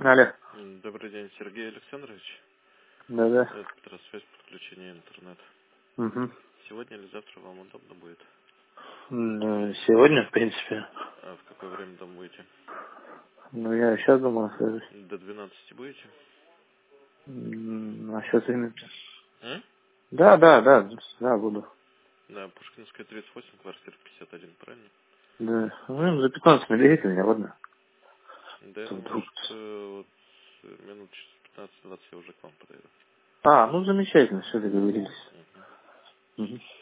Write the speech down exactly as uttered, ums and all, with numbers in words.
Алло. Добрый день, Сергей Александрович. Да-да. Это Петросвязь, подключение интернет. Угу. Сегодня или завтра вам удобно будет? Ну, сегодня, в принципе. А в какое время там будете? Ну, я сейчас думал свяжусь. До двенадцати будете? М, А сейчас именно. М? Да, да, да, да, буду. Да, Пушкинская, тридцать восемь, квартира пятьдесят один, правильно? Да. Ну, за пятнадцать наберите меня, ладно? Да, То ну, вдруг. может, э, вот э, минут через пятнадцать-двадцать я уже к вам подойду. А, ну замечательно, все договорились. Мгм. Угу.